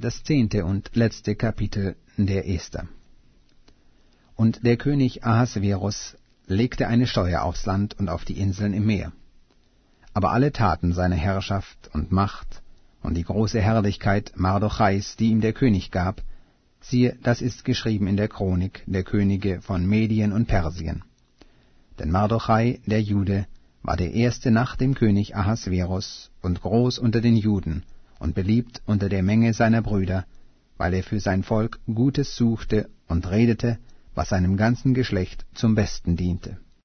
Das 10. und letzte Kapitel der Esther. Und der König Ahasverus legte eine Steuer aufs Land und auf die Inseln im Meer. Aber alle Taten seiner Herrschaft und Macht und die große Herrlichkeit Mardochais, die ihm der König gab, siehe, das ist geschrieben in der Chronik der Könige von Medien und Persien. Denn Mardochai, der Jude, war der erste nach dem König Ahasverus und groß unter den Juden und beliebt unter der Menge seiner Brüder, weil er für sein Volk Gutes suchte und redete, was seinem ganzen Geschlecht zum Besten diente.